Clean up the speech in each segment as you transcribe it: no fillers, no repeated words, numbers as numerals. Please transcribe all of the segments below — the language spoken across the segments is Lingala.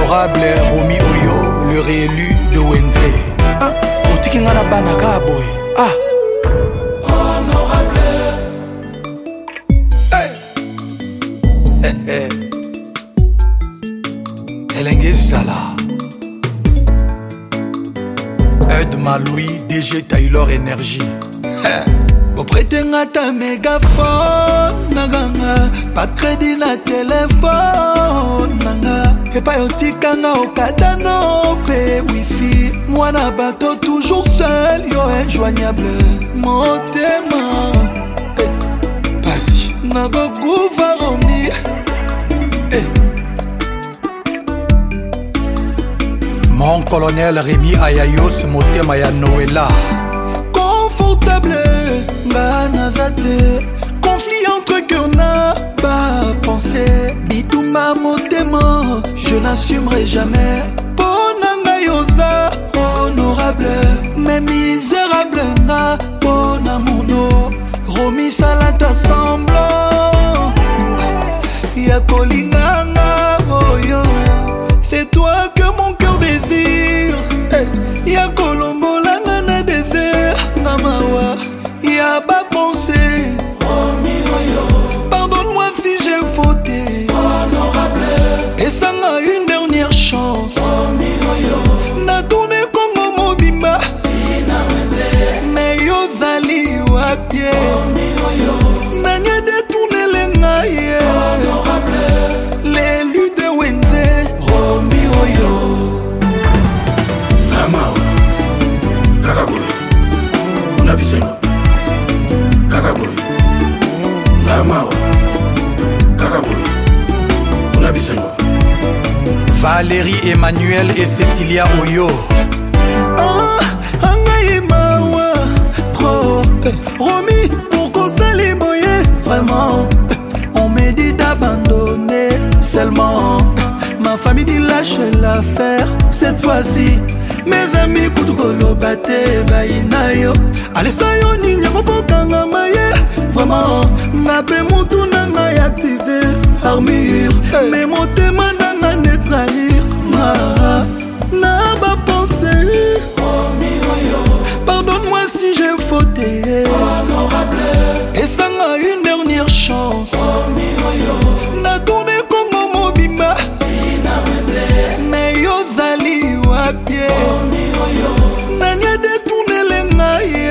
Honorable Romy Oyo, le réélu de Wenze. Otiki ngana banaka boy. Honorable. Elenge Zala. Edma Louis, DG Taylor Énergie. Prêtez ta mégaphone naganga, pas de crédit na téléphone nanga. Et pas yotika na okadano pe wifi. Moi na bateau toujours seul, yo injoignable. Mon témoin, Pasi nago gouvaromi. Mon colonel Rémi Ayayos, motema ya Noëlla. Confortable, banazate. Conflit entre cœurs n'a pas pensé. Bitouma motema, je n'assumerai jamais. Bonanga yoza, honorable. Mais misérable na, bonamono. Romy salata semblant. Ya kolinganga, oh yo. C'est toi que mon cœur désire. Ya kolongo la na désert. Namawa, ya ba pensée. Pardonne-moi si j'ai fauté. Honorable. Et ça n'a une dernière chance. Na tourné comme mobimba. Mais yo zali wa pied. Nanya détourné les naïe. L'élu de Wenze. Romy Oyo. Namawa. Kakaboy. Unabisengo. Kakaboy. Namawa. Kakaboy. Unabisengo. Valérie Emmanuel et Cécilia Oyo. Angaïmawa. Trop. Romy, pourquoi ça les boyer? Vraiment, on me dit d'abandonner. Seulement, ma famille dit lâche l'affaire. Cette fois-ci, mes amis Koutugolo Bate Bainayo. Allez, ça y est, n'y a pas de maye. Vraiment, ma paix moutou n'a activé armure. Mais mon témoin n'a pas trahir. N'a pas pensé. Pardonne-moi si j'ai fauté. Et ça n'a une dernière chance. N'a tourné comme mobimba. Mais yo zali wa pied. Nanya détourné les naïe.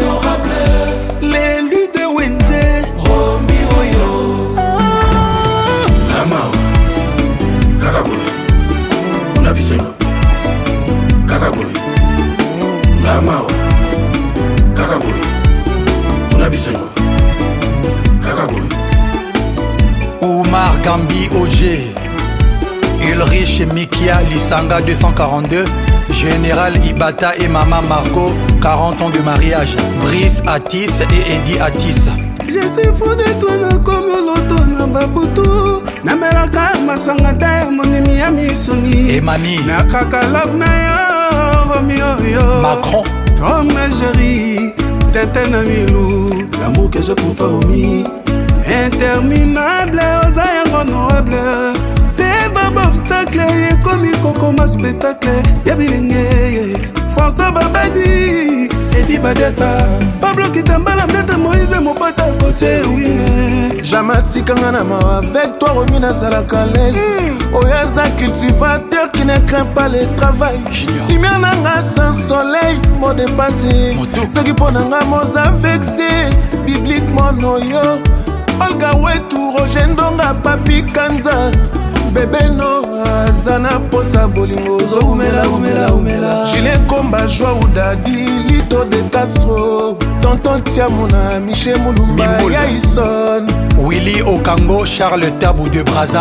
L'élu de Wenze. Romy Oyo. Namawa. Kakaboy. Unabisengo. Kakaboy. Namawa. Kakaboy. Unabisengo. Kakaboy. Oumar Gambi OG. Ulrich Mikia Lisanga 242. Général Ibata et Maman Margot, 40 ans de mariage. Brice Atis et Eddie Atis. Je suis fou de toi comme l'auto na babutu. Na melaka masanga ta monimi ya misoni. Emani. Na kaka love na yo Romy Oyo. Macron. Tom na chérie, tete na milou. L'amour que j'ai pour toi Romy. Interminable, osa honorable. Des obstacles, comme il coco ma spectacle. Yabilenge, François Babadi, Eddie Badeta. Pablo Kitambala, Mdete Moïse, mon pote à côté, oui. Jamati Kanganama, avec toi Romy Nazalaka l'aise. Oyaza cultivateur qui ne craint pas le travail. Lumière nanga sans soleil, mot dépassé. Ce qui pour nanga moza vexé, bibliquement noyo. Olga Wetu, Roger Ndonga, Papi Kanza. Bébé no, Zana Posa Bolingo. Umela. Gilet Komba, Joa Oudadi, Lito de Castro. Tonton Tiamona, Michel Moulumba, Yaïson. Willy Okango, Charles Tabou de Braza.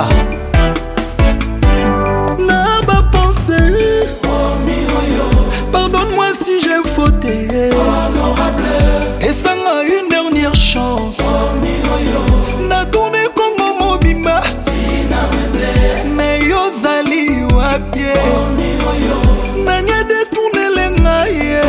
N'a pas pensé. Pardonne-moi si j'ai fauté. Et ça n'a une dernière chance. N'a tourné comme mobimba. Mais yo zali wa pied. Nanya détourné les naïe.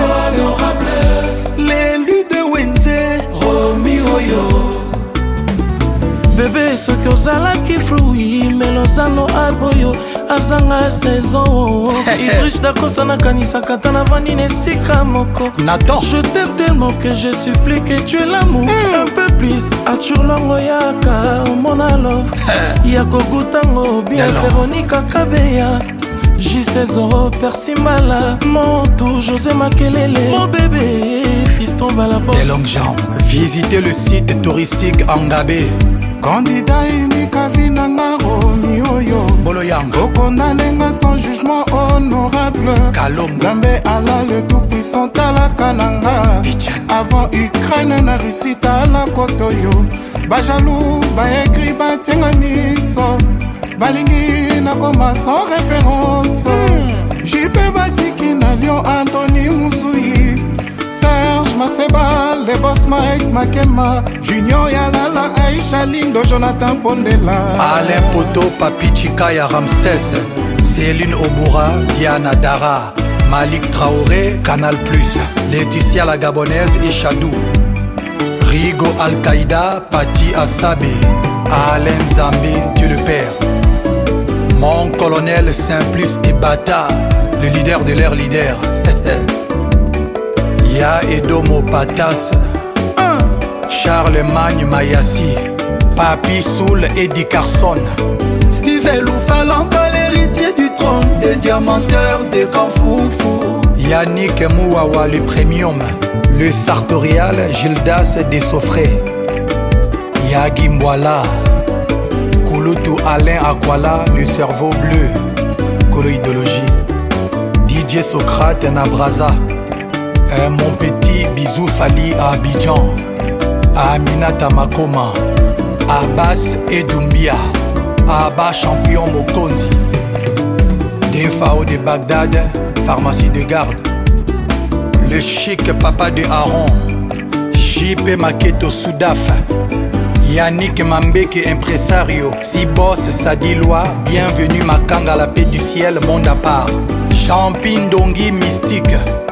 L'élu de Wenze. Romy Oyo. Bébé soki ozalaki frui melozano alboyo azanga saison Idrish Dakosa nakanisaka ta navandi na esika moko Nathan, je t'aime tellement que je supplie que tu es l'amour un peu plus achurlongo yaka omona love yako gutango bien Véronica Kabeya J16 Persimala Montou José Makelele mon bébé fiston Balabos des longues jambes. Visitez le site touristique Angabé. Candidat unique à Vinanga Romi Oyo Boloyang Okonalenga sans jugement honorable Kalom Zambé Allah le tout-puissant à la Kananga avant Ukraine na Russie à la Kotoyo Bajalou, Baekri, Batienga Miso Balingi na koma sans référence JP Batiki na Lyon Anthony Moussoui Serge Maseba, les boss Mike Makema Junior Yalala, Aïcha Lindo, Jonathan Pondela Alain Poto, Papi Chikaya Ramsès Céline Obura, Diana Dara Malik Traoré, Canal Plus Laetitia la Gabonaise, Ishadou Rigo Al-Qaïda, Pati Asabe Alain Zambé, Dieu le Père Mon colonel Simplice et Bata, le leader de l'air leader Ya Edomo Patas Charlemagne Mayassi Papi Soul Eddie Carson Steve Loufalampa, l'héritier du trône des diamanteurs des Kanfoufou Yannick Mouawa le premium le sartorial Gildas Dessoffré Yagi Mwala Kouloutou Alain Akwala le cerveau bleu Coloïdologie DJ Socrate Nabraza mon petit bisou Fali à Abidjan Aminata Makoma Abbas Edoumbia Abba champion Mokonzi DFAO de Bagdad pharmacie de garde le chic papa de Aaron JP Maketo Soudaf Yannick Mambeke impresario Sibos Sadilois bienvenue Makanga la paix du ciel monde à part Champin Dongi mystique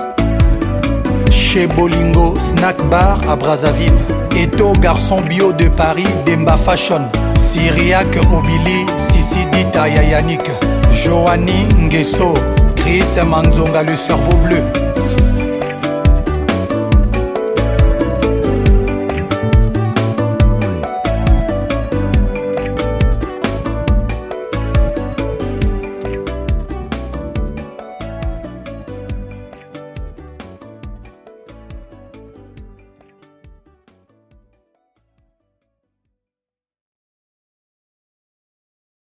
chez Bolingo Snack Bar à Brazzaville Eto garçon bio de Paris Demba Fashion Syriac Obili Sissi Dita Yannick Joanny Nguesso Chris Manzonga le cerveau bleu